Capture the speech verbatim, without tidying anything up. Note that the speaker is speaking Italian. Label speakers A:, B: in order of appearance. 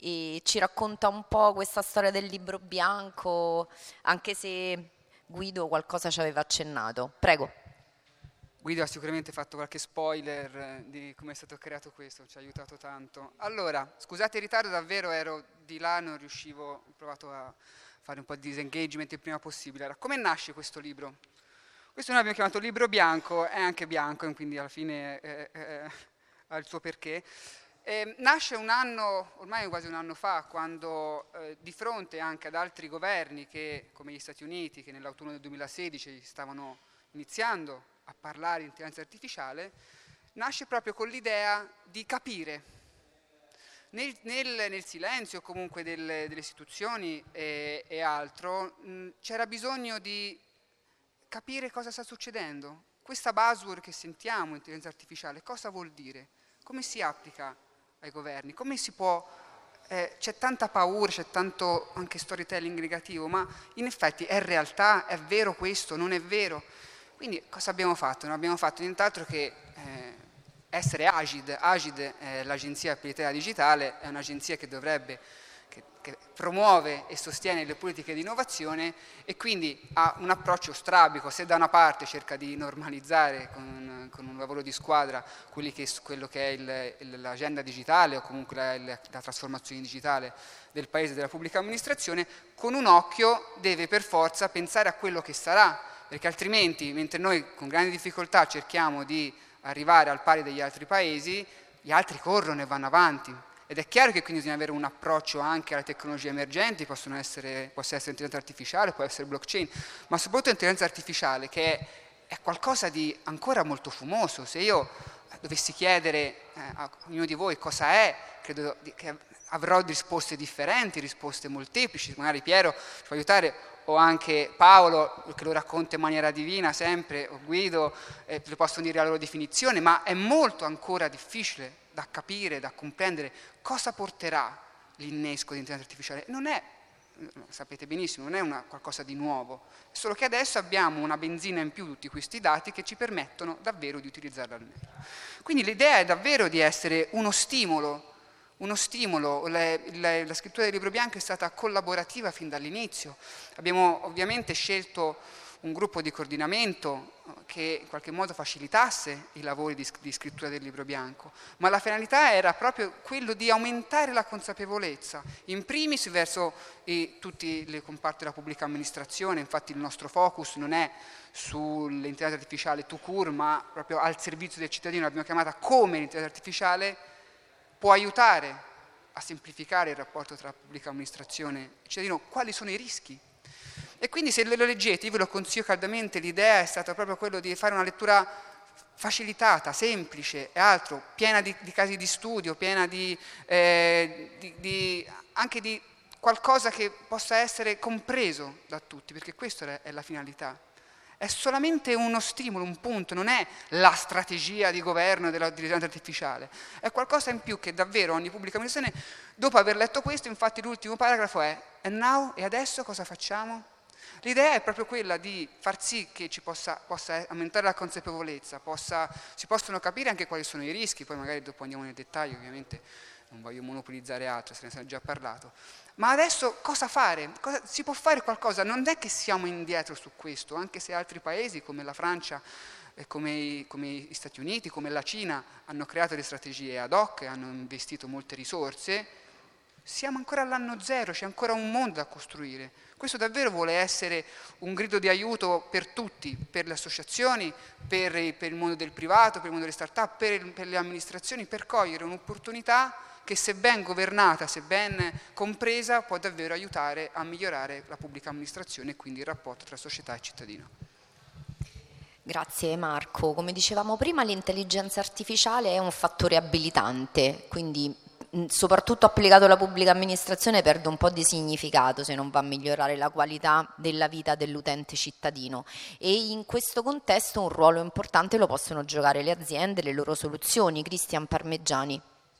A: e ci racconta un po' questa storia del libro bianco, anche se Guido qualcosa ci aveva accennato. Prego.
B: Guido ha sicuramente fatto qualche spoiler di come è stato creato questo, ci ha aiutato tanto. Allora, scusate il ritardo, davvero ero di là, non riuscivo, ho provato a fare un po' di disengagement il prima possibile. Allora, come nasce questo libro? Questo noi abbiamo chiamato libro bianco, è anche bianco, e quindi alla fine eh, eh, ha il suo perché. Eh, nasce un anno, ormai quasi un anno fa, quando eh, di fronte anche ad altri governi che, come gli Stati Uniti, che nell'autunno del duemilasedici stavano iniziando a parlare di intelligenza artificiale, nasce proprio con l'idea di capire nel, nel, nel silenzio comunque delle, delle istituzioni e, e altro, mh, c'era bisogno di capire cosa sta succedendo. Questa buzzword che sentiamo, intelligenza artificiale, cosa vuol dire? Come si applica ai governi? Come si può... Eh, c'è tanta paura, c'è tanto anche storytelling negativo, ma in effetti è realtà, è vero questo, non è vero? Quindi cosa abbiamo fatto? Non abbiamo fatto nient'altro che eh, essere Agid. Agid, eh, l'agenzia per l'Italia digitale, è un'agenzia che dovrebbe, che, che promuove e sostiene le politiche di innovazione e quindi ha un approccio strabico. Se da una parte cerca di normalizzare con, con un lavoro di squadra quelli che, quello che è il, l'agenda digitale o comunque la, la, la trasformazione digitale del paese e della pubblica amministrazione, con un occhio deve per forza pensare a quello che sarà, perché altrimenti, mentre noi con grandi difficoltà cerchiamo di arrivare al pari degli altri paesi, gli altri corrono e vanno avanti. Ed è chiaro che quindi bisogna avere un approccio anche alle tecnologie emergenti, possono essere, può essere intelligenza artificiale, può essere blockchain, ma soprattutto intelligenza artificiale, che è, è qualcosa di ancora molto fumoso. Se io dovessi chiedere eh, a ognuno di voi cosa è, credo che avrò risposte differenti, risposte molteplici, magari Piero ci può aiutare, o anche Paolo che lo racconta in maniera divina sempre, o Guido, eh, le possono dire la loro definizione, ma è molto ancora difficile da capire, da comprendere cosa porterà l'innesco di intelligenza artificiale. Non è, sapete benissimo, non è una, qualcosa di nuovo, solo che adesso abbiamo una benzina in più, tutti questi dati che ci permettono davvero di utilizzarla al meglio. Quindi l'idea è davvero di essere uno stimolo, uno stimolo. Le, le, la scrittura del libro bianco è stata collaborativa fin dall'inizio. Abbiamo ovviamente scelto un gruppo di coordinamento che in qualche modo facilitasse i lavori di, di scrittura del libro bianco, ma la finalità era proprio quello di aumentare la consapevolezza, in primis verso i, tutti i comparti della pubblica amministrazione. Infatti il nostro focus non è sull'intelligenza artificiale tout court, ma proprio al servizio del cittadino. L'abbiamo chiamata come l'intelligenza artificiale può aiutare a semplificare il rapporto tra pubblica amministrazione e cittadino, quali sono i rischi. E quindi se lo leggete, io ve lo consiglio caldamente, l'idea è stata proprio quello di fare una lettura facilitata, semplice e altro, piena di, di casi di studio, piena di, eh, di, di, anche di qualcosa che possa essere compreso da tutti, perché questa è la finalità. È solamente uno stimolo, un punto, non è la strategia di governo dell'intelligenza artificiale, è qualcosa in più che davvero ogni pubblica amministrazione, dopo aver letto questo, infatti l'ultimo paragrafo è "and now?" E adesso cosa facciamo? L'idea è proprio quella di far sì che ci possa, possa aumentare la consapevolezza, possa, si possono capire anche quali sono i rischi, poi magari dopo andiamo nel dettaglio, ovviamente non voglio monopolizzare altro, se ne è già parlato. Ma adesso cosa fare? Cosa, si può fare qualcosa? Non è che siamo indietro su questo, anche se altri paesi come la Francia, eh, come, i, come gli Stati Uniti, come la Cina hanno creato le strategie ad hoc, hanno investito molte risorse, siamo ancora all'anno zero, c'è ancora un mondo da costruire. Questo davvero vuole essere un grido di aiuto per tutti, per le associazioni, per, per il mondo del privato, per il mondo delle start-up, per, per le amministrazioni, per cogliere un'opportunità che, se ben governata, se ben compresa, può davvero aiutare a migliorare la pubblica amministrazione e quindi il rapporto tra società e cittadino.
A: Grazie Marco. Come dicevamo prima, l'intelligenza artificiale è un fattore abilitante, quindi soprattutto applicato alla pubblica amministrazione perde un po' di significato se non va a migliorare la qualità della vita dell'utente cittadino, e in questo contesto un ruolo importante lo possono giocare le aziende, le loro soluzioni. Cristian Parmeggiani.